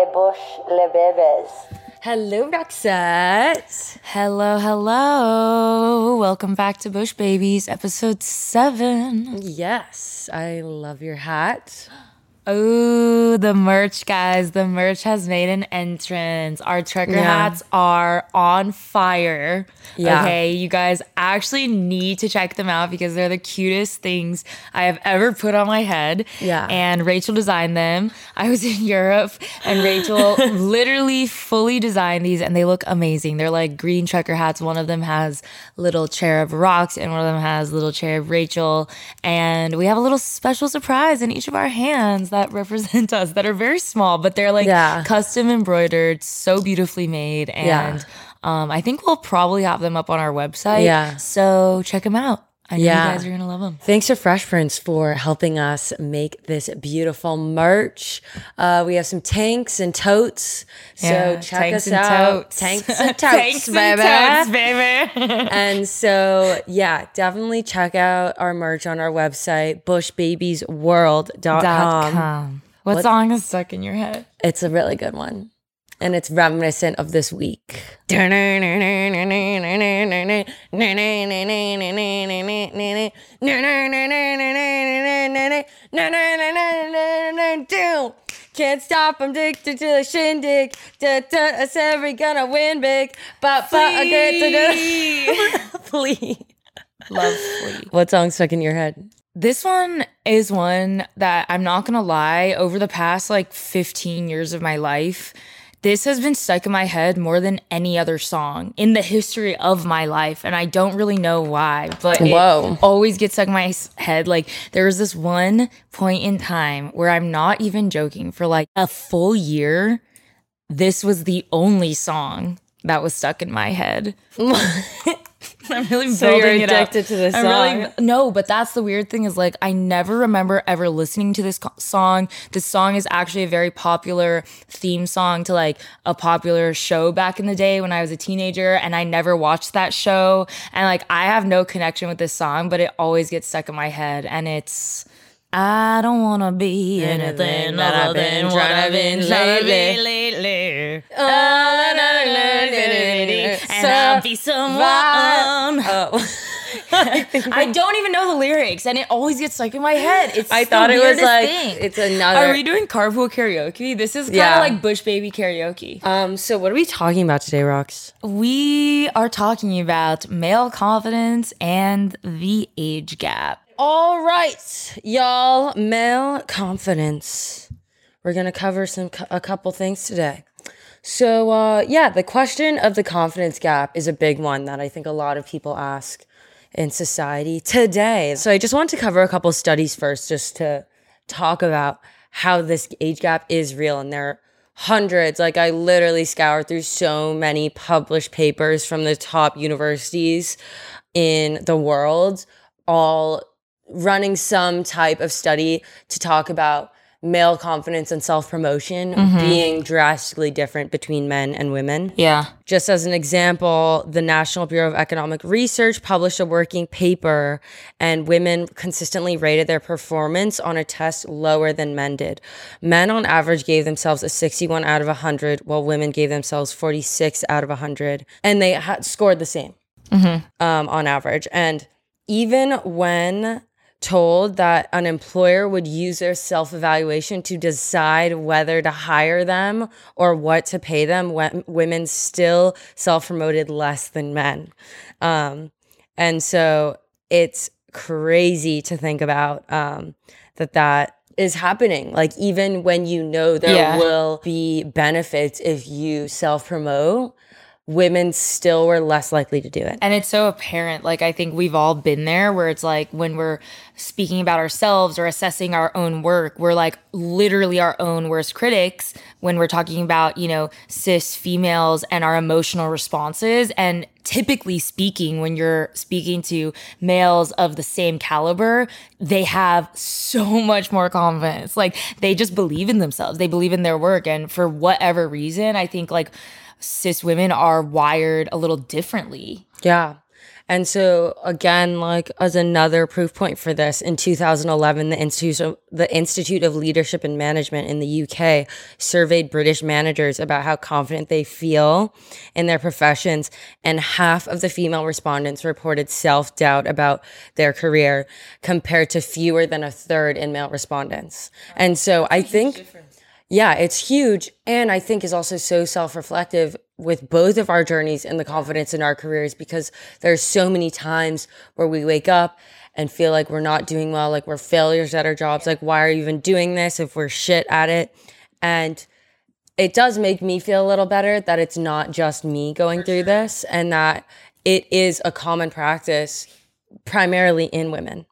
Bush Le Bebes. Hello, Roxette. Hello. Welcome back to Bush Babies, episode 7. Yes, I love your hat. Oh, the merch, guys. The merch has made an entrance. Our trucker hats are on fire. Yeah. Okay, you guys actually need to check them out because they're the cutest things I have ever put on my head. Yeah. And Rachel designed them. I was in Europe and Rachel literally fully designed these and they look amazing. They're like green trucker hats. One of them has little cherub rocks and one of them has little cherub Rachel. And we have a little special surprise in each of our hands that represent us that are very small, but they're like custom embroidered, so beautifully made. And I think we'll probably have them up on our website. Yeah. So check them out. I know you guys are going to love them. Thanks to Fresh Prince for helping us make this beautiful merch. We have some tanks and totes. So check us out. Tanks and totes, baby. And so, definitely check out our merch on our website, bushbabiesworld.com. What song is stuck in your head? It's a really good one. And it's reminiscent of this week. Can't stop, I'm addicted to the shindig. I said we're gonna win big. But I get to Flea. Love Flea. What song stuck in your head? This one is one that I'm not gonna lie, over the past like 15 years of my life, this has been stuck in my head more than any other song in the history of my life. And I don't really know why, but it always gets stuck in my head. Like there was this one point in time where I'm not even joking, for like a full year, this was the only song that was stuck in my head. I'm really building it up. To this song. No, but that's the weird thing is like I never remember ever listening to this song. This song is actually a very popular theme song to like a popular show back in the day when I was a teenager, and I never watched that show. And like I have no connection with this song, but it always gets stuck in my head, and it's I don't wanna be anything other than what I've been lately. And I'll be someone. I don't even know the lyrics, and it always gets stuck in my head. I thought it was like thing. It's another. Are we doing carpool karaoke? This is kind of like Bush Baby karaoke. So what are we talking about today, Rox? We are talking about male confidence and the age gap. All right, y'all, male confidence. We're going to cover a couple things today. So, the question of the confidence gap is a big one that I think a lot of people ask in society today. So I just want to cover a couple studies first, just to talk about how this age gap is real. And there are hundreds. Like I literally scoured through so many published papers from the top universities in the world, all running some type of study to talk about male confidence and self-promotion being drastically different between men and women. Yeah. Just as an example, the National Bureau of Economic Research published a working paper, and women consistently rated their performance on a test lower than men did. Men on average gave themselves a 61 out of 100, while women gave themselves 46 out of 100. And they scored the same on average. And even when told that an employer would use their self-evaluation to decide whether to hire them or what to pay them, women still self-promoted less than men. And so it's crazy to think about that is happening. Like even when you know there will be benefits if you self-promote, women still were less likely to do it. And it's so apparent. Like, I think we've all been there where it's like when we're speaking about ourselves or assessing our own work, we're like literally our own worst critics when we're talking about, you know, cis females and our emotional responses. And typically speaking, when you're speaking to males of the same caliber, they have so much more confidence. Like, they just believe in themselves. They believe in their work. And for whatever reason, I think like cis women are wired a little differently. Yeah. And so again, like as another proof point for this, in 2011, the Institute of Leadership and Management in the UK surveyed British managers about how confident they feel in their professions. And half of the female respondents reported self-doubt about their career compared to fewer than a third in male respondents. And so I think, yeah, it's huge. And I think is also so self-reflective with both of our journeys and the confidence in our careers, because there's so many times where we wake up and feel like we're not doing well, like we're failures at our jobs. Like, why are you even doing this if we're shit at it? And it does make me feel a little better that it's not just me going through this, and that it is a common practice primarily in women.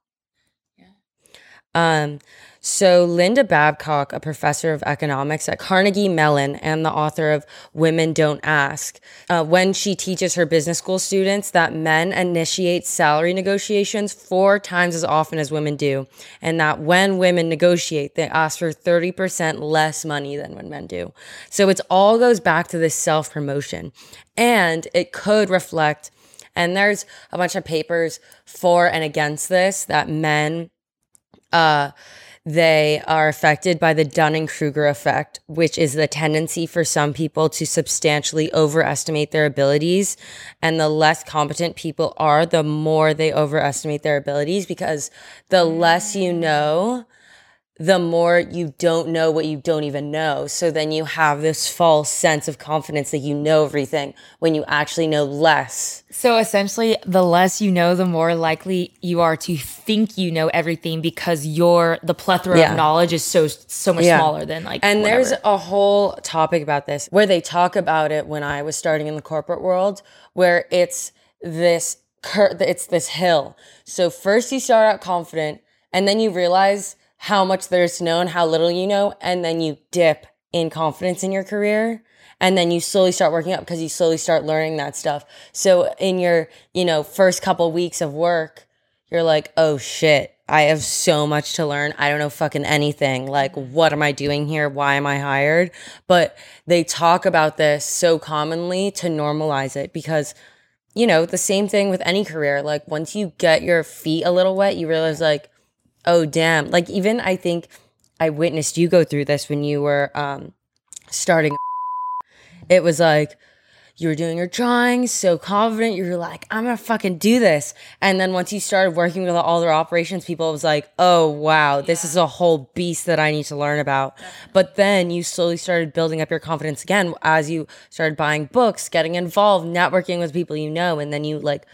So Linda Babcock, a professor of economics at Carnegie Mellon and the author of Women Don't Ask, when she teaches her business school students that men initiate salary negotiations 4 times as often as women do, and that when women negotiate, they ask for 30% less money than when men do. So it all goes back to this self-promotion, and it could reflect, and there's a bunch of papers for and against this, that men, they are affected by the Dunning-Kruger effect, which is the tendency for some people to substantially overestimate their abilities. And the less competent people are, the more they overestimate their abilities, because the less you know, the more you don't know what you don't even know. So then you have this false sense of confidence that you know everything when you actually know less. So essentially, the less you know, the more likely you are to think you know everything, because the plethora of knowledge is so much smaller than like. And whatever. there's a whole topic about this where they talk about it when I was starting in the corporate world, where it's this hill. So first you start out confident, and then you realize how much there's to know and how little you know, and then you dip in confidence in your career, and then you slowly start working up because you slowly start learning that stuff. So in your, first couple weeks of work, you're like, oh shit, I have so much to learn. I don't know fucking anything. Like, what am I doing here? Why am I hired? But they talk about this so commonly to normalize it, because the same thing with any career. Like, once you get your feet a little wet, you realize like, oh, damn. Like, even I think I witnessed you go through this when you were starting. It was like, you were doing your drawings, so confident. You were like, I'm going to fucking do this. And then once you started working with all their operations people, it was like, oh, wow, this is a whole beast that I need to learn about. But then you slowly started building up your confidence again as you started buying books, getting involved, networking with people and then you like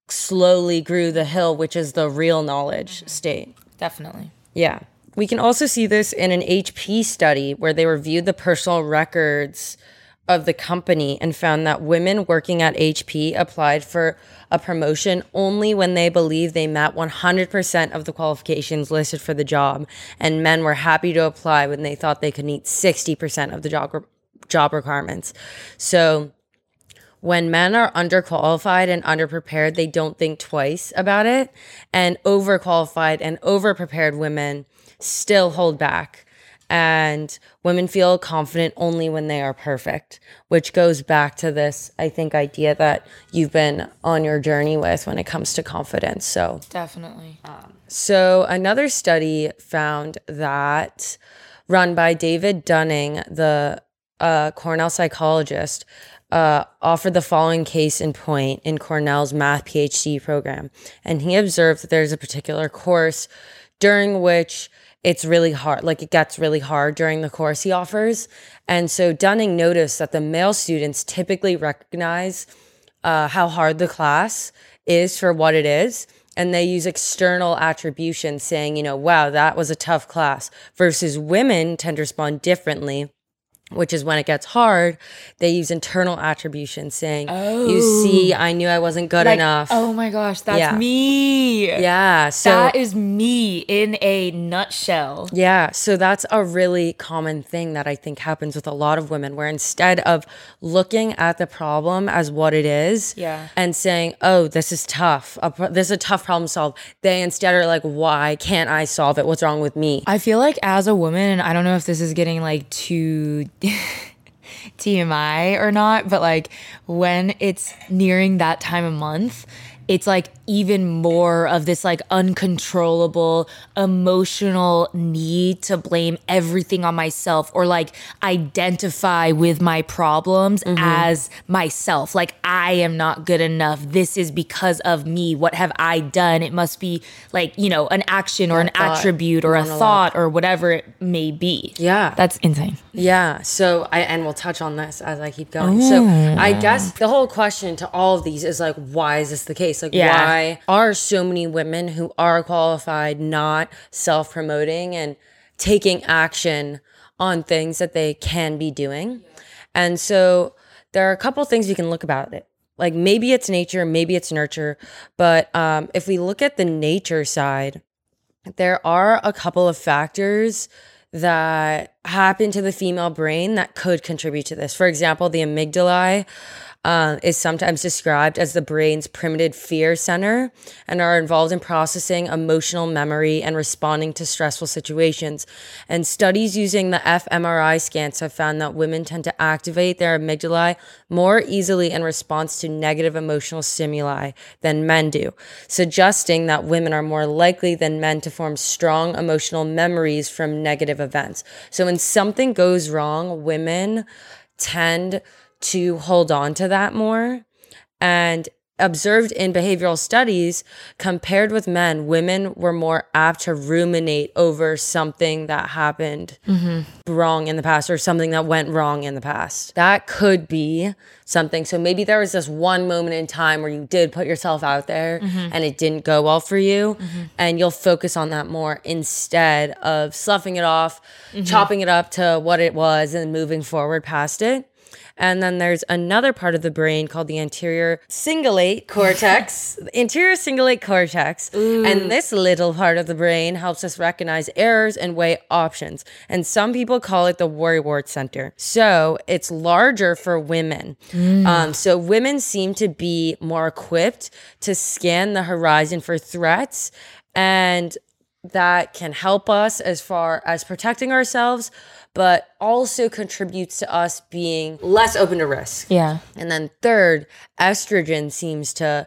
slowly grew the hill, which is the real knowledge state. Definitely. Yeah. We can also see this in an HP study where they reviewed the personal records of the company and found that women working at HP applied for a promotion only when they believed they met 100% of the qualifications listed for the job, and men were happy to apply when they thought they could meet 60% of the job requirements. So when men are underqualified and underprepared, they don't think twice about it. And overqualified and overprepared women still hold back. And women feel confident only when they are perfect, which goes back to this, I think, idea that you've been on your journey with when it comes to confidence. So definitely. So another study found that, run by David Dunning, the Cornell psychologist, offered the following case in point in Cornell's math PhD program. And he observed that there's a particular course during which it's really hard, like it gets really hard during the course he offers. And so Dunning noticed that the male students typically recognize how hard the class is for what it is. And they use external attribution saying, wow, that was a tough class, versus women tend to respond differently, which is when it gets hard, they use internal attribution saying, you see, I knew I wasn't good enough. Oh my gosh, that's me. Yeah. So that is me in a nutshell. Yeah. So that's a really common thing that I think happens with a lot of women, where instead of looking at the problem as what it is and saying, oh, this is tough, this is a tough problem to solve, they instead are like, why can't I solve it? What's wrong with me? I feel like as a woman, and I don't know if this is getting like too TMI or not, but like when it's nearing that time of month it's like even more of this like uncontrollable emotional need to blame everything on myself or like identify with my problems as myself. Like, I am not good enough. This is because of me. What have I done? It must be like, you know, an action or an attribute or a thought or whatever it may be. Yeah. That's insane. Yeah. So and we'll touch on this as I keep going. So I guess the whole question to all of these is like, why is this the case? Like, why are so many women who are qualified not self-promoting and taking action on things that they can be doing? And so there are a couple things you can look about it. Like, maybe it's nature, maybe it's nurture. But if we look at the nature side, there are a couple of factors that happen to the female brain that could contribute to this. For example, the amygdala is sometimes described as the brain's primitive fear center and are involved in processing emotional memory and responding to stressful situations. And studies using the fMRI scans have found that women tend to activate their amygdala more easily in response to negative emotional stimuli than men do, suggesting that women are more likely than men to form strong emotional memories from negative events. So when something goes wrong, women tend to hold on to that more. And observed in behavioral studies, compared with men, women were more apt to ruminate over something that happened wrong in the past or something that went wrong in the past. That could be something. So maybe there was this one moment in time where you did put yourself out there and it didn't go well for you, and you'll focus on that more instead of sloughing it off, chopping it up to what it was and moving forward past it. And then there's another part of the brain called the anterior cingulate cortex. The anterior cingulate cortex. And this little part of the brain helps us recognize errors and weigh options. And some people call it the worrywart center. So it's larger for women. So women seem to be more equipped to scan the horizon for threats, and that can help us as far as protecting ourselves, but also contributes to us being less open to risk. Yeah. And then third, estrogen seems to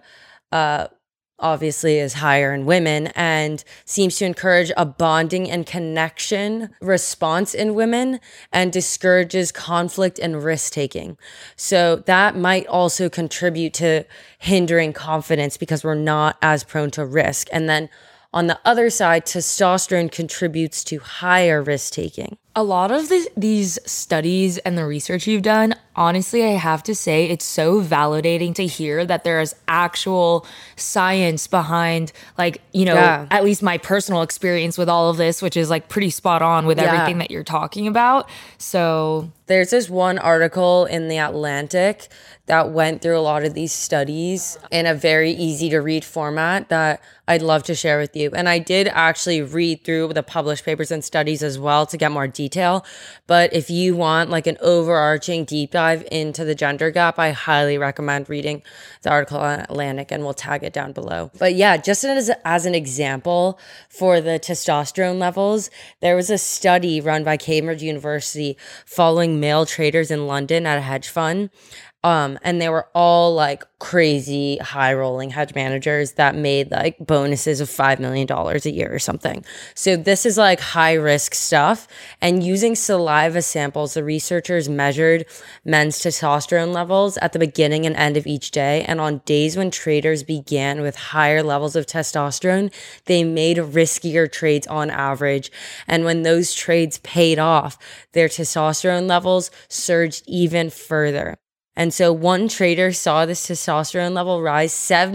obviously is higher in women and seems to encourage a bonding and connection response in women and discourages conflict and risk taking. So that might also contribute to hindering confidence because we're not as prone to risk. And then on the other side, testosterone contributes to higher risk taking. A lot of these studies and the research you've done, honestly, I have to say, it's so validating to hear that there is actual science behind, like, you know, at least my personal experience with all of this, which is like pretty spot on with everything that you're talking about. So there's this one article in The Atlantic that went through a lot of these studies in a very easy to read format that I'd love to share with you. And I did actually read through the published papers and studies as well to get more detail. But if you want like an overarching deep dive into the gender gap, I highly recommend reading the article on Atlantic, and we'll tag it down below. But yeah, just as an example for the testosterone levels, there was a study run by Cambridge University following male traders in London at a hedge fund. And they were all like crazy high rolling hedge managers that made like bonuses of $5 million a year or something. So this is like high risk stuff. And using saliva samples, the researchers measured men's testosterone levels at the beginning and end of each day. And on days when traders began with higher levels of testosterone, they made riskier trades on average. And when those trades paid off, their testosterone levels surged even further. And so one trader saw this testosterone level rise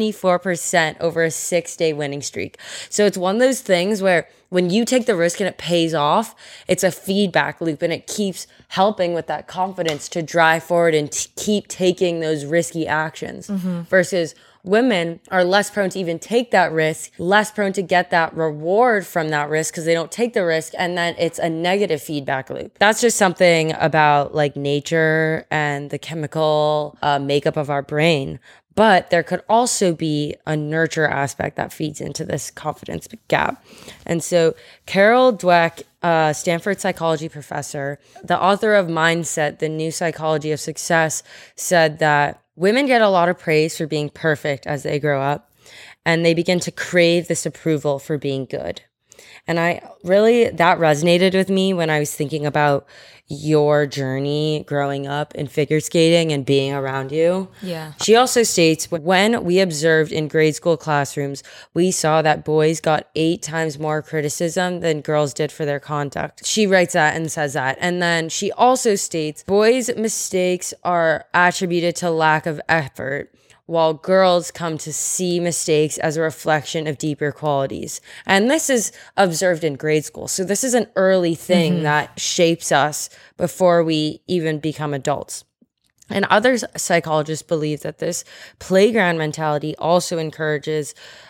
74% over a 6-day winning streak. So it's one of those things where when you take the risk and it pays off, it's a feedback loop and it keeps helping with that confidence to drive forward and keep taking those risky actions versus women are less prone to even take that risk, less prone to get that reward from that risk because they don't take the risk, and then it's a negative feedback loop. That's just something about like nature and the chemical makeup of our brain. But there could also be a nurture aspect that feeds into this confidence gap. And so Carol Dweck, Stanford psychology professor, the author of Mindset, The New Psychology of Success, said that women get a lot of praise for being perfect as they grow up. and they begin to crave this approval for being good. And that resonated with me when I was thinking about your journey growing up in figure skating and being around you. Yeah. She also states, when we observed in grade school classrooms, we saw that boys got 8 times more criticism than girls did for their conduct. She writes that and says that. And then she also states, boys' mistakes are attributed to lack of effort, while girls come to see mistakes as a reflection of deeper qualities. And this is observed in grade school. So this is an early thing that shapes us before we even become adults. And other psychologists believe that this playground mentality also encourages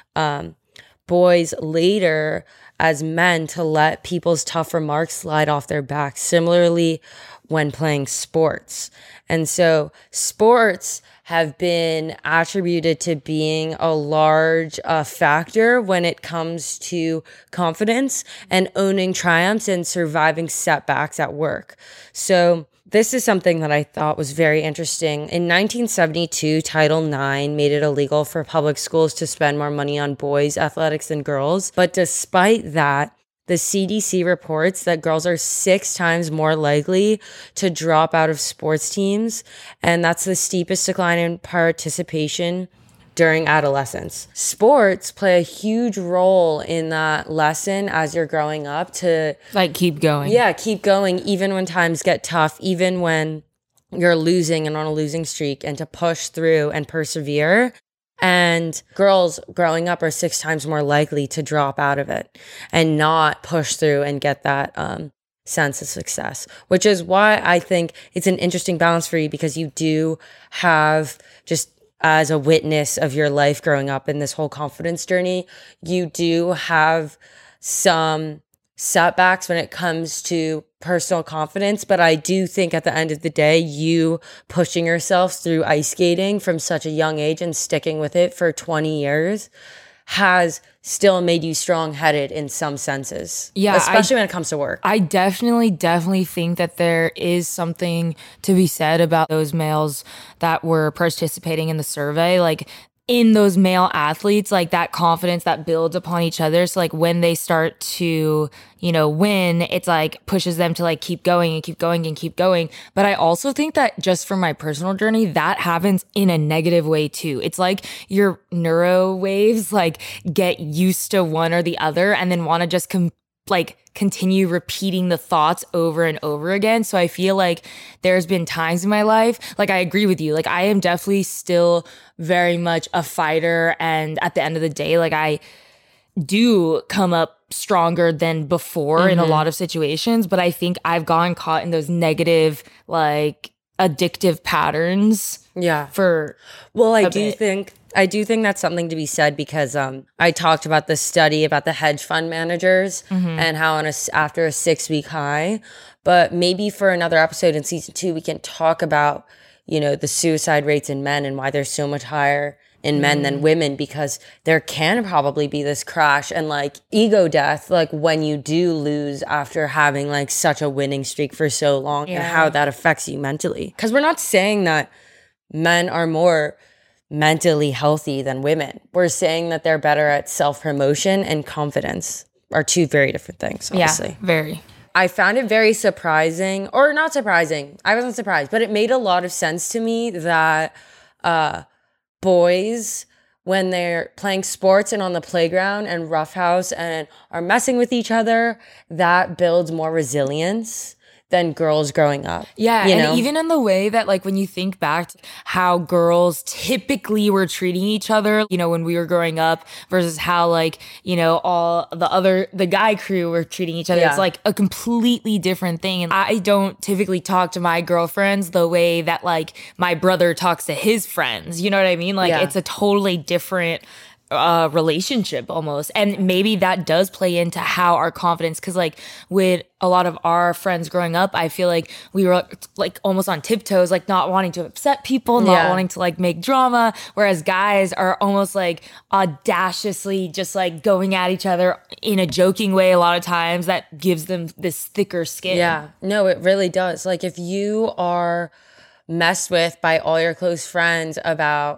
boys later as men to let people's tough remarks slide off their backs, similarly when playing sports. And so sports have been attributed to being a large factor when it comes to confidence and owning triumphs and surviving setbacks at work. So this is something that I thought was very interesting. In 1972, Title IX made it illegal for public schools to spend more money on boys' athletics than girls. But despite that, the CDC reports that girls are 6 times more likely to drop out of sports teams, and that's the steepest decline in participation during adolescence. Sports play a huge role in that lesson as you're growing up to keep going. Yeah, keep going even when times get tough, even when you're losing and on a losing streak, and to push through and persevere. And girls growing up are 6 times more likely to drop out of it and not push through and get that sense of success, which is why I think it's an interesting balance for you, because you do have, just as a witness of your life growing up in this whole confidence journey, you do have some setbacks when it comes to personal confidence. But I do think at the end of the day, you pushing yourself through ice skating from such a young age and sticking with it for 20 years has still made you strong-headed in some senses. Yeah. Especially when it comes to work. I definitely think that there is something to be said about those males that were participating in the survey. Like, in those male athletes, like that confidence that builds upon each other. So like when they start to, win, it's like pushes them to like keep going and keep going and keep going. But I also think that just from my personal journey, that happens in a negative way too. It's like your neuro waves like get used to one or the other and then want to just continue repeating the thoughts over and over again. So I feel like there's been times in my life, like I agree with you, like I am definitely still very much a fighter. And at the end of the day, like I do come up stronger than before in a lot of situations. But I think I've gotten caught in those negative, like addictive patterns. Yeah. I do think that's something to be said, because I talked about the study about the hedge fund managers and how after a 6-week high, but maybe for another episode in season 2, we can talk about, the suicide rates in men and why they're so much higher in men than women, because there can probably be this crash and like ego death, like when you do lose after having like such a winning streak for so long, and how that affects you mentally. Because we're not saying that men are more mentally healthy than women. We're saying that they're better at self-promotion, and confidence are 2 very different things, obviously. Yeah, very. I found it very surprising, or not surprising. I wasn't surprised, but it made a lot of sense to me that boys, when they're playing sports and on the playground and roughhouse and are messing with each other, that builds more resilience than girls growing up. Yeah, and even in the way that, like, when you think back to how girls typically were treating each other, when we were growing up versus how, like, all the guy crew were treating each other. Yeah. It's like a completely different thing. And I don't typically talk to my girlfriends the way that, like, my brother talks to his friends. You know what I mean? Like, it's a totally different relationship almost. And maybe that does play into how our confidence, because like with a lot of our friends growing up, I feel like we were like almost on tiptoes, like not wanting to upset people, not wanting to like make drama, whereas guys are almost like audaciously just like going at each other in a joking way a lot of times that gives them this thicker skin. Yeah, no, it really does. Like if you are messed with by all your close friends about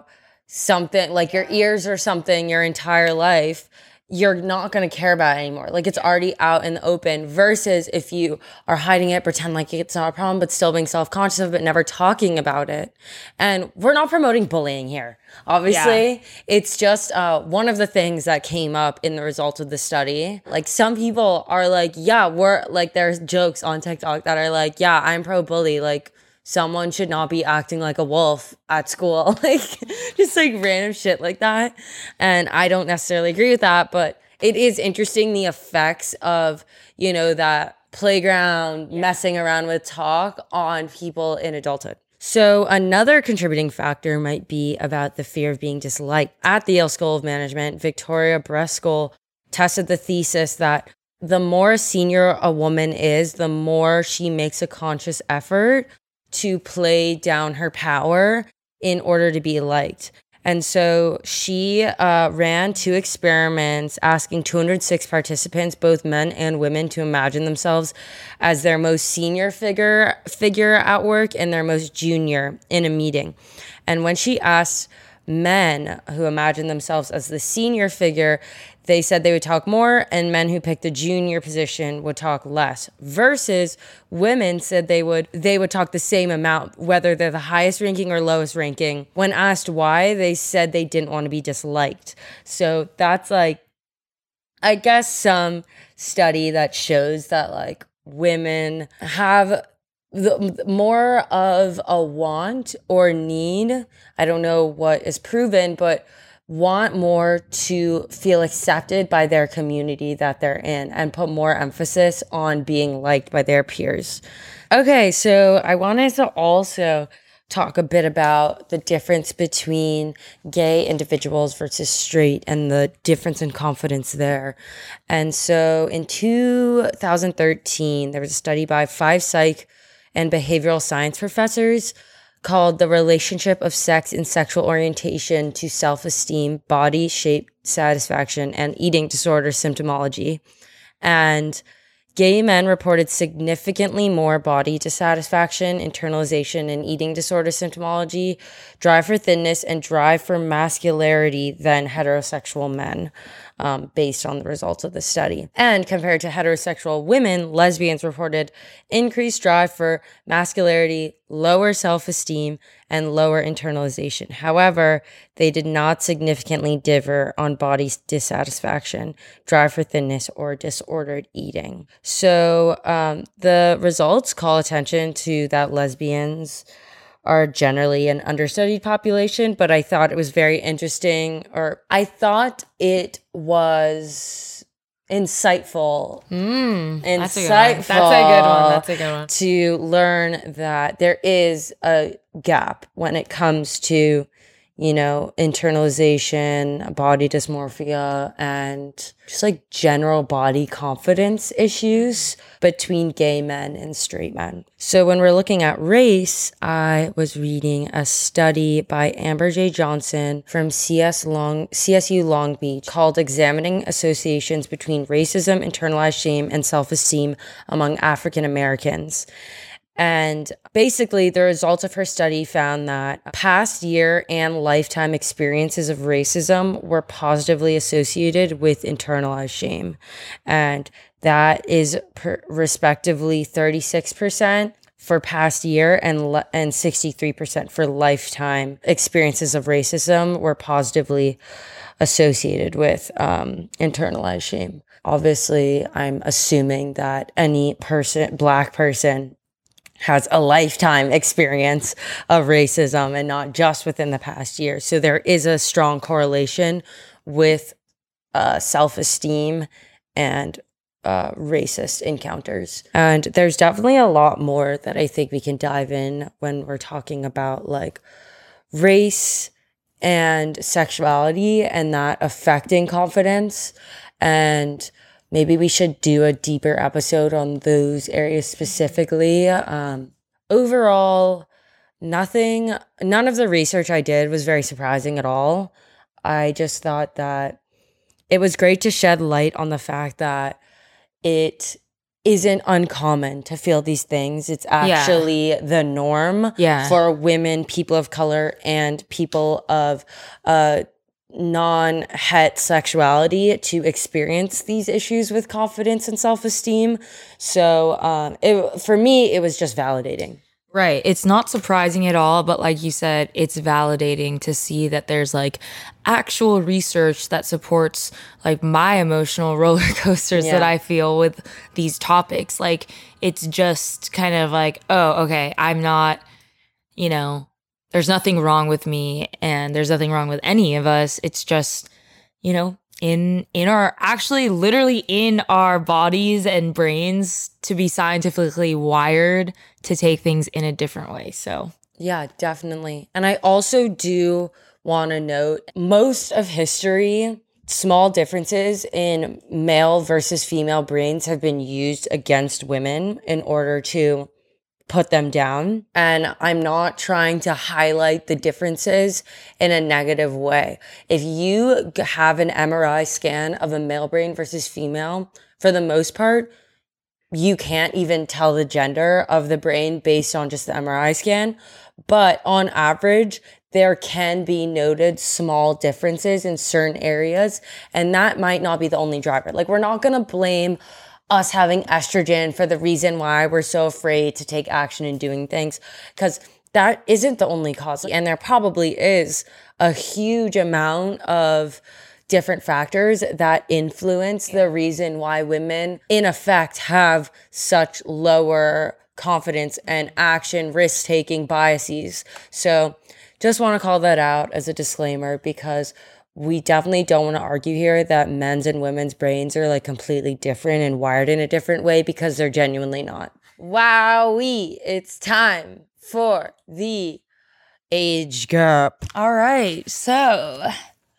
something like your ears or something your entire life, you're not going to care about it anymore. Like it's already out in the open versus if you are hiding it, pretend like it's not a problem, but still being self-conscious of it, never talking about it. And we're not promoting bullying here. Obviously, it's just one of the things that came up in the results of the study. Like some people are like, yeah, we're like, there's jokes on TikTok that are like, yeah, I'm pro bully. Like someone should not be acting like a wolf at school. Like just like random shit like that. And I don't necessarily agree with that, but it is interesting the effects of, you know, that playground messing around with talk on people in adulthood. So another contributing factor might be about the fear of being disliked. At the Yale School of Management, Victoria Breskel tested the thesis that the more senior a woman is, the more she makes a conscious effort to play down her power in order to be liked. And so she ran 2 experiments asking 206 participants, both men and women, to imagine themselves as their most senior figure at work and their most junior in a meeting. And when she asked men who imagined themselves as the senior figure, they said they would talk more, and men who picked the junior position would talk less. Versus women said they would talk the same amount, whether they're the highest ranking or lowest ranking. When asked why, they said they didn't want to be disliked. So that's like, I guess, some study that shows that like women have more of a want or need. I don't know what is proven, but want more to feel accepted by their community that they're in and put more emphasis on being liked by their peers. Okay, so I wanted to also talk a bit about the difference between gay individuals versus straight and the difference in confidence there. And so in 2013, there was a study by 5 psych and behavioral science professors called The Relationship of Sex and Sexual Orientation to Self-Esteem, Body Shape Satisfaction, and Eating Disorder Symptomology. And gay men reported significantly more body dissatisfaction, internalization, and eating disorder symptomology, drive for thinness, and drive for masculinity than heterosexual men, based on the results of the study. And compared to heterosexual women, lesbians reported increased drive for masculinity, lower self-esteem, and lower internalization. However, they did not significantly differ on body dissatisfaction, drive for thinness, or disordered eating. So the results call attention to that lesbians are generally an understudied population, but I thought it was very interesting, or I thought it was insightful. That's a good one. To learn that there is a gap when it comes to, you know, internalization, body dysmorphia, and just like general body confidence issues between gay men and straight men. So when we're looking at race, I was reading a study by Amber J. Johnson from CSU Long Beach called Examining Associations Between Racism, Internalized Shame, and Self-Esteem Among African Americans. And basically, the results of her study found that past year and lifetime experiences of racism were positively associated with internalized shame. And that is respectively 36% for past year and 63% for lifetime experiences of racism were positively associated with internalized shame. Obviously, I'm assuming that any Black person has a lifetime experience of racism and not just within the past year. So there is a strong correlation with self-esteem and racist encounters. And there's definitely a lot more that I think we can dive in when we're talking about like race and sexuality and that affecting confidence. And maybe we should do a deeper episode on those areas specifically. Overall, none of the research I did was very surprising at all. I just thought that it was great to shed light on the fact that it isn't uncommon to feel these things. It's actually the norm for women, people of color, and people of non-het sexuality to experience these issues with confidence and self-esteem. So for me, it was just validating. Right. It's not surprising at all, but like you said, it's validating to see that there's like actual research that supports like my emotional roller coasters that I feel with these topics. Like, it's just kind of like, oh, okay, I'm not, there's nothing wrong with me and there's nothing wrong with any of us. It's just, in our actually literally in our bodies and brains to be scientifically wired to take things in a different way. So yeah, definitely. And I also do want to note most of history, small differences in male versus female brains have been used against women in order to put them down. And I'm not trying to highlight the differences in a negative way. If you have an MRI scan of a male brain versus female, for the most part, you can't even tell the gender of the brain based on just the MRI scan. But on average, there can be noted small differences in certain areas. And that might not be the only driver. Like, we're not going to blame us having estrogen for the reason why we're so afraid to take action in doing things, because that isn't the only cause. And there probably is a huge amount of different factors that influence the reason why women, in effect, have such lower confidence and action risk-taking biases. So just want to call that out as a disclaimer, because we definitely don't want to argue here that men's and women's brains are like completely different and wired in a different way, because they're genuinely not. Wowee, it's time for the age gap. All right, so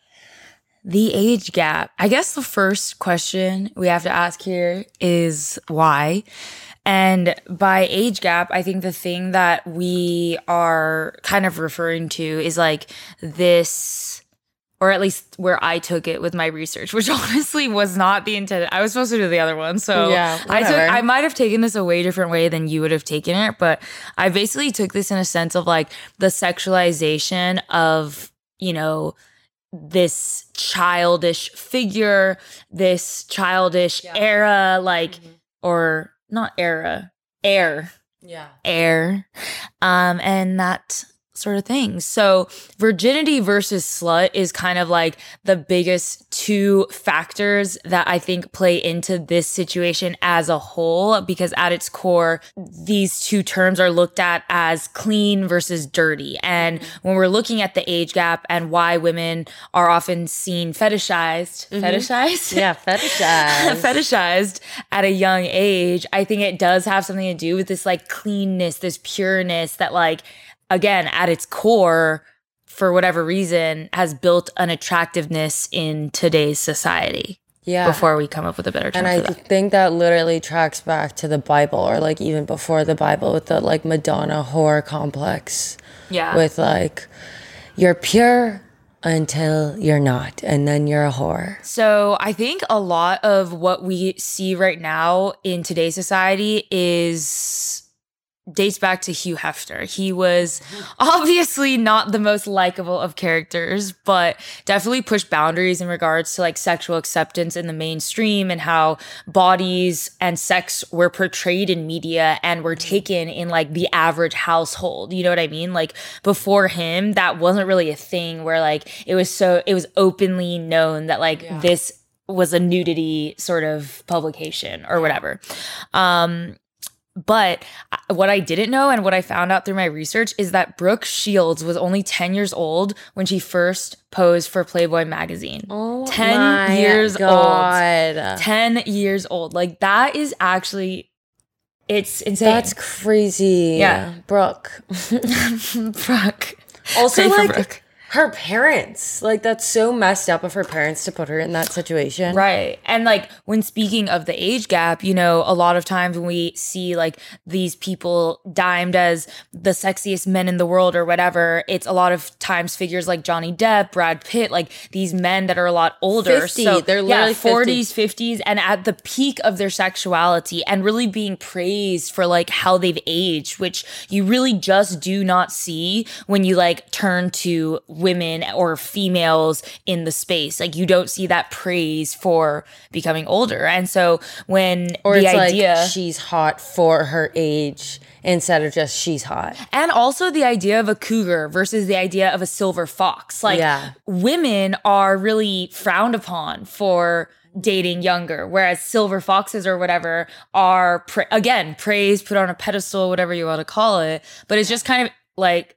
the age gap. I guess the first question we have to ask here is why? And by age gap, I think the thing that we are kind of referring to is like this, or at least where I took it with my research, which honestly was not the intent. I was supposed to do the other one. So yeah, I might have taken this a way different way than you would have taken it. But I basically took this in a sense of like the sexualization of, this childish figure, this childish era, like, or not era, air. Yeah. Air. And that sort of thing. So virginity versus slut is kind of like the biggest two factors that I think play into this situation as a whole, because at its core, these two terms are looked at as clean versus dirty. And when we're looking at the age gap and why women are often seen fetishized, Yeah, fetishized. fetishized at a young age, I think it does have something to do with this like cleanness, this pureness that like, again, at its core, for whatever reason, has built an attractiveness in today's society. Yeah. Before we come up with a better term. And I think that literally tracks back to the Bible, or like even before the Bible, with the like Madonna whore complex. Yeah. With like, you're pure until you're not, and then you're a whore. So I think a lot of what we see right now in today's society dates back to Hugh Hefner. He was obviously not the most likable of characters, but definitely pushed boundaries in regards to like sexual acceptance in the mainstream and how bodies and sex were portrayed in media and were taken in like the average household. You know what I mean? Like before him, that wasn't really a thing where like it was openly known that like this was a nudity sort of publication or whatever. But what I didn't know and what I found out through my research is that Brooke Shields was only 10 years old when she first posed for Playboy magazine. Oh, 10 years God. old. 10 years old. Like that is actually, it's insane. That's crazy. Yeah. Brooke. Brooke. Also, Pray for like, Brooke. her parents. Like, that's so messed up of her parents to put her in that situation. Right. And like when speaking of the age gap, you know, a lot of times when we see like these people dimed as the sexiest men in the world or whatever, it's a lot of times figures like Johnny Depp, Brad Pitt, like these men that are a lot older. 50. So they're literally 40s, 50s, and at the peak of their sexuality and really being praised for like how they've aged, which you really just do not see when you like turn to women or females in the space. Like you don't see that praise for becoming older. And so when or the it's idea like she's hot for her age instead of just she's hot. And also the idea of a cougar versus the idea of a silver fox. Like women are really frowned upon for dating younger, whereas silver foxes or whatever are again praised, put on a pedestal, whatever you want to call it. But it's just kind of like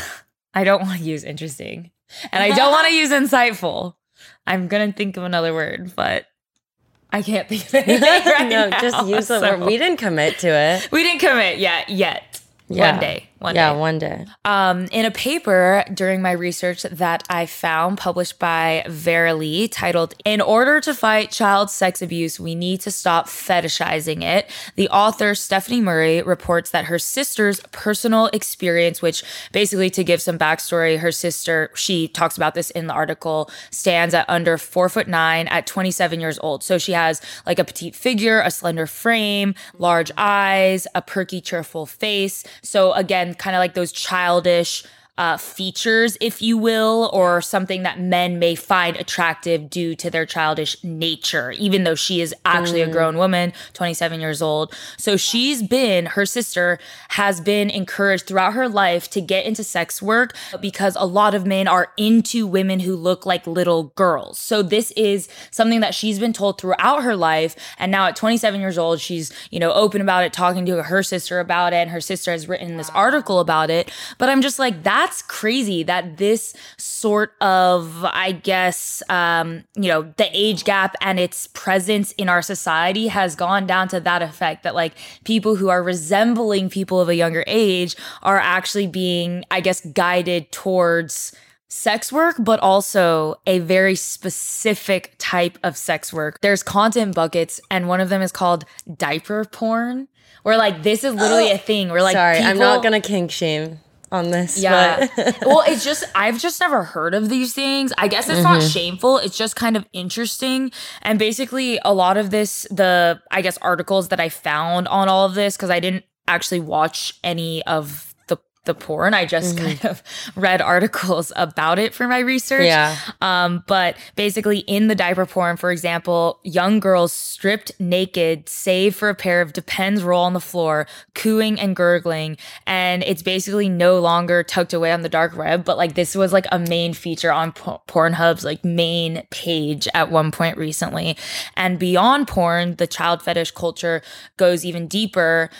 I don't want to use interesting and I don't want to use insightful. I'm going to think of another word, but I can't think of anything right no, now. just use the word. We didn't commit to it. We didn't commit yet. Yeah. One day. One day. In a paper during my research that I found published by Verily titled, "In order to fight child sex abuse, we need to stop fetishizing it," the author Stephanie Murray reports that her sister's personal experience, which basically to give some backstory, her sister, she talks about this in the article, stands at under 4'9" at 27 years old. So she has like a petite figure, a slender frame, large eyes, a perky, cheerful face. So again, kind of like those childish features, if you will, or something that men may find attractive due to their childish nature, even though she is actually a grown woman, 27 years old. So her sister has been encouraged throughout her life to get into sex work because a lot of men are into women who look like little girls. So this is something that she's been told throughout her life. And now at 27 years old, she's, open about it, talking to her sister about it. And her sister has written this article about it. But I'm just like, that's crazy that this sort of, I guess, the age gap and its presence in our society has gone down to that effect, that like people who are resembling people of a younger age are actually being, I guess, guided towards sex work, but also a very specific type of sex work. There's content buckets, and one of them is called diaper porn, where like this is literally a thing where like I'm not gonna kink shame on this. Yeah. But Well, I've just never heard of these things. I guess it's not shameful. It's just kind of interesting. And basically a lot of this, articles that I found on all of this, because I didn't actually watch any of the porn. I just kind of read articles about it for my research. Yeah. But basically in the diaper porn, for example, young girls stripped naked, save for a pair of Depends roll on the floor, cooing and gurgling. And it's basically no longer tucked away on the dark web, but like this was like a main feature on Pornhub's like main page at one point recently. And beyond porn, the child fetish culture goes even deeper.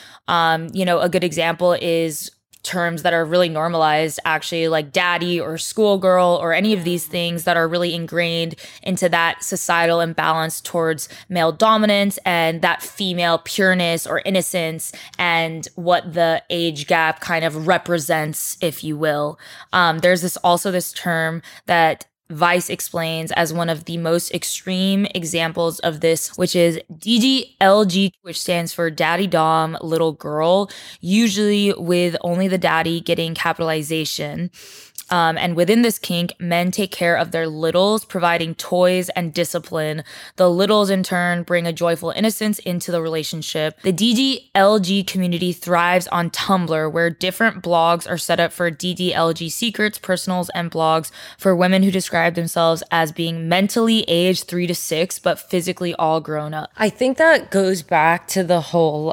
A good example is terms that are really normalized, actually, like daddy or schoolgirl or any of these things that are really ingrained into that societal imbalance towards male dominance and that female pureness or innocence and what the age gap kind of represents, if you will. There's this term that Vice explains as one of the most extreme examples of this, which is DDLG, which stands for Daddy Dom Little Girl, usually with only the daddy getting capitalization. And within this kink, men take care of their littles, providing toys and discipline. The littles, in turn, bring a joyful innocence into the relationship. The DDLG community thrives on Tumblr, where different blogs are set up for DDLG secrets, personals, and blogs for women who describe themselves as being mentally aged 3 to 6, but physically all grown up. I think that goes back to the whole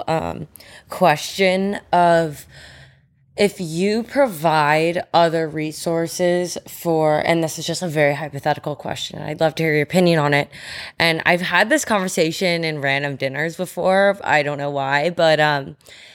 question of, if you provide other resources and this is just a very hypothetical question, I'd love to hear your opinion on it. And I've had this conversation in random dinners before. I don't know why, but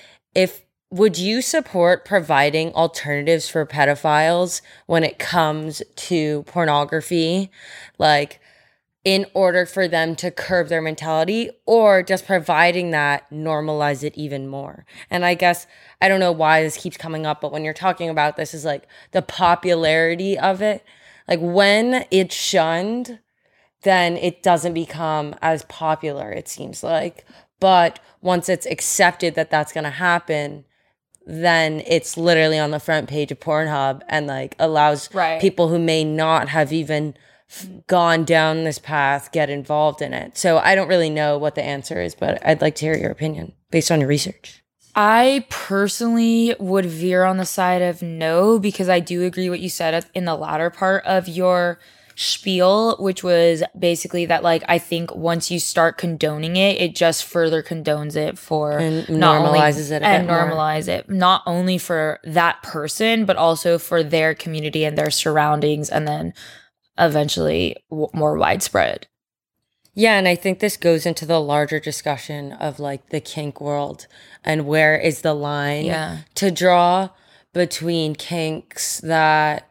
would you support providing alternatives for pedophiles when it comes to pornography? Like, in order for them to curb their mentality, or just providing that normalize it even more. And I guess, I don't know why this keeps coming up, but when you're talking about this is like the popularity of it, like when it's shunned, then it doesn't become as popular, it seems like. But once it's accepted that that's going to happen, then it's literally on the front page of Pornhub and like allows people who may not have even gone down this path get involved in it. So I don't really know what the answer is, but I'd like to hear your opinion based on your research. I personally would veer on the side of no, because I do agree what you said in the latter part of your spiel, which was basically that, like, I think once you start condoning it, it just further condones it for and normalizes it and normalize it not only for that person but also for their community and their surroundings, and then eventually more widespread. Yeah, and I think this goes into the larger discussion of like the kink world and where is the line to draw between kinks that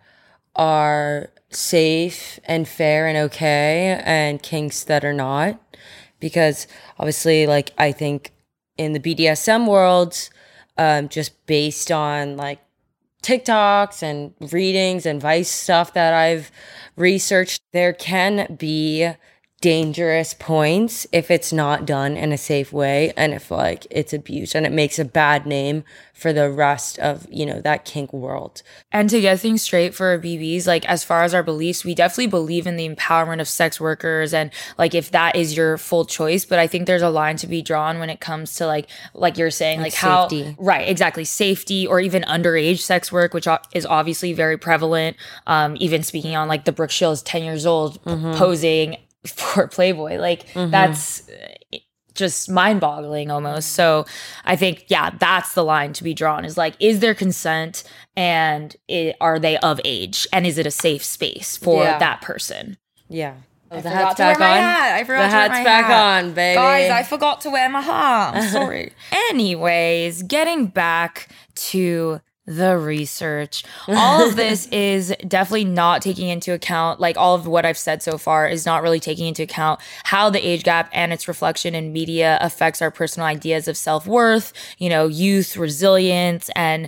are safe and fair and okay and kinks that are not. Because obviously, like, I think in the BDSM world, just based on like TikToks and readings and Vice stuff that I've researched, there can be dangerous points if it's not done in a safe way and if like it's abused, and it makes a bad name for the rest of, you know, that kink world. And to get things straight for BBs, like as far as our beliefs, we definitely believe in the empowerment of sex workers, and like if that is your full choice, but I think there's a line to be drawn when it comes to like you're saying, like safety. How right, exactly, safety, or even underage sex work, which is obviously very prevalent. Even speaking on like the Brooke Shields, 10 years old, posing for Playboy, like that's just mind-boggling almost. So I think that's the line to be drawn, is like, is there consent, and are they of age, and is it a safe space for that person? Oh, the hat's back on. I forgot to wear my hat. The hat's back on, baby. Guys, I forgot to wear my hat. I'm sorry. Anyways, getting back to the research. All of this is definitely not taking into account, like all of what I've said so far is not really taking into account how the age gap and its reflection in media affects our personal ideas of self-worth, you know, youth, resilience, and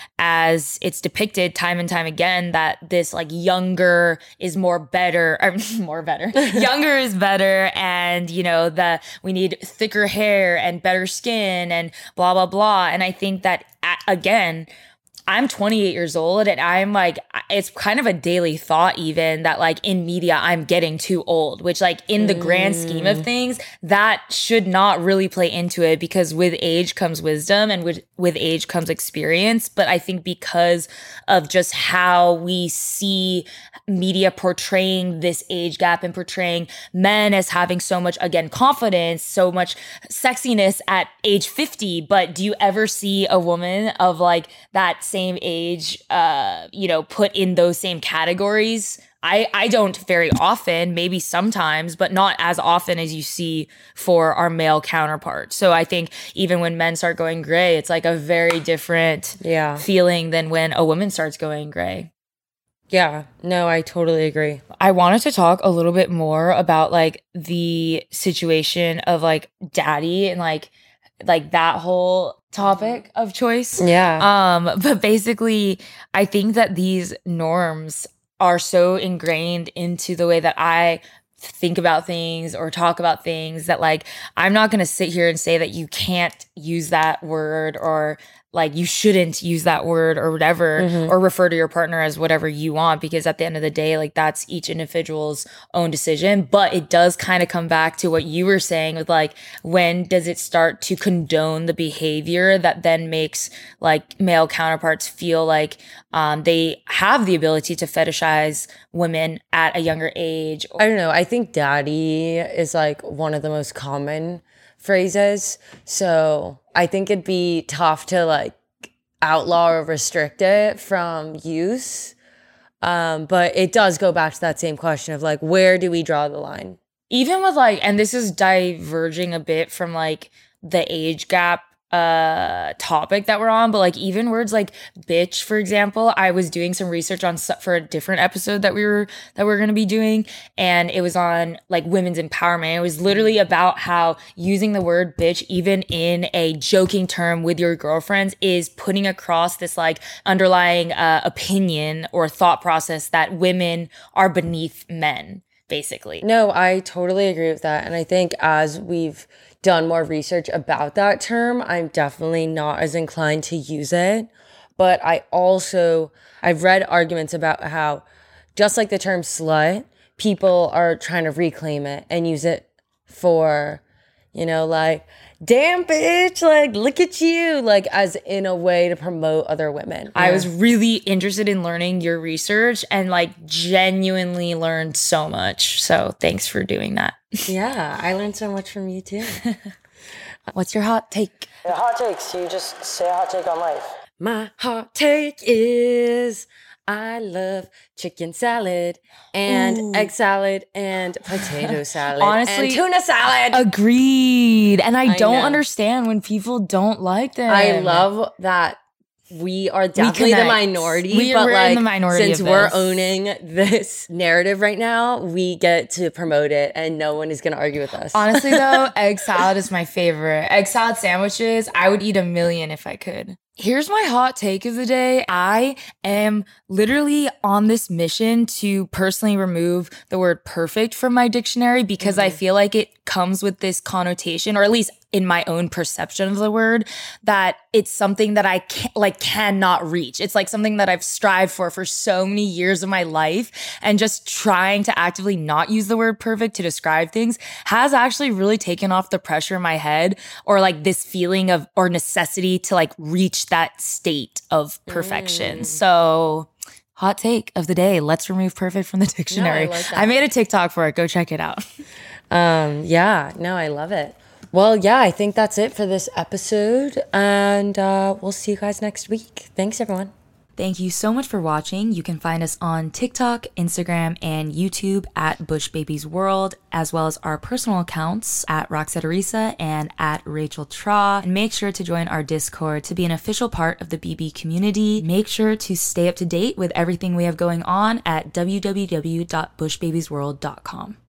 as it's depicted time and time again that this like younger is younger is better, and you know that we need thicker hair and better skin and blah blah blah. And I think that again, I'm 28 years old, and I'm like, it's kind of a daily thought even that like in media, I'm getting too old, which like in the grand scheme of things, that should not really play into it, because with age comes wisdom, and with age comes experience. But I think because of just how we see media portraying this age gap and portraying men as having so much, again, confidence, so much sexiness at age 50. But do you ever see a woman of like that same age, put in those same categories? I don't very often, maybe sometimes, but not as often as you see for our male counterparts. So I think even when men start going gray, it's like a very different feeling than when a woman starts going gray. Yeah, no, I totally agree. I wanted to talk a little bit more about like the situation of like daddy and like that whole topic of choice. Yeah. But basically, I think that these norms are so ingrained into the way that I think about things or talk about things that like I'm not going to sit here and say that you can't use that word, or like you shouldn't use that word or whatever, or refer to your partner as whatever you want, because at the end of the day, like that's each individual's own decision. But it does kind of come back to what you were saying with like, when does it start to condone the behavior that then makes like male counterparts feel like they have the ability to fetishize women at a younger age? I don't know. I think daddy is like one of the most common phrases. So I think it'd be tough to like outlaw or restrict it from use. But it does go back to that same question of like, where do we draw the line? Even with like, and this is diverging a bit from like the age gap topic that we're on, but like even words like bitch, for example, I was doing some research on for a different episode that we're going to be doing, and it was on like women's empowerment. It was literally about how using the word bitch even in a joking term with your girlfriends is putting across this like underlying opinion or thought process that women are beneath men, basically. No, I totally agree with that. And I think as we've done more research about that term, I'm definitely not as inclined to use it. But I've read arguments about how just like the term slut, people are trying to reclaim it and use it for, like, damn bitch, like, look at you, like, as in a way to promote other women. I was really interested in learning your research and like genuinely learned so much. So thanks for doing that. Yeah, I learned so much from you too. What's your hot take? The hot takes, you just say a hot take on life. My hot take is I love chicken salad and egg salad and potato salad. Honestly, and tuna salad. Agreed. And I don't know. understand when people don't like them. I love that we are definitely the minority, but we're like in the minority since of we're this. owning this narrative right now, we get to promote it and no one is going to argue with us. Honestly though, egg salad is my favorite. Egg salad sandwiches, I would eat 1,000,000 if I could. Here's my hot take of the day. I am literally on this mission to personally remove the word perfect from my dictionary because I feel like it comes with this connotation, or at least in my own perception of the word, that it's something that I cannot reach. It's like something that I've strived for so many years of my life, and just trying to actively not use the word perfect to describe things has actually really taken off the pressure in my head, or like this feeling of or necessity to like reach that state of perfection. So hot take of the day, let's remove perfect from the dictionary. No, I like that. I made a TikTok for it. Go check it out. Yeah, no, I love it. Well, yeah, I think that's it for this episode, and we'll see you guys next week. Thanks, everyone. Thank you so much for watching. You can find us on TikTok, Instagram, and YouTube at Bush Babies World, as well as our personal accounts at Roxette Arisa and at Rachel Tra. And make sure to join our Discord to be an official part of the BB community. Make sure to stay up to date with everything we have going on at www.bushbabiesworld.com.